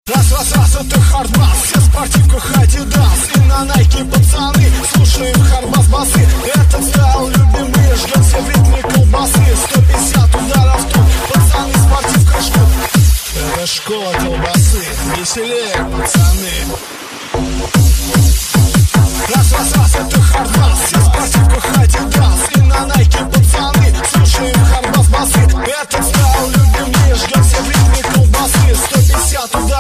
Раз, это хардбас, все в спортивках Adidas. И на Nike пацаны, слушаем хардбас басы. Этот стайл любимый, ждем все в ритме колбасы. 150 ударов тут, пацаны в спортивках ждут. Это школа колбасы, веселее, пацаны. Раз, это хардбас, все в спортивках Adidas.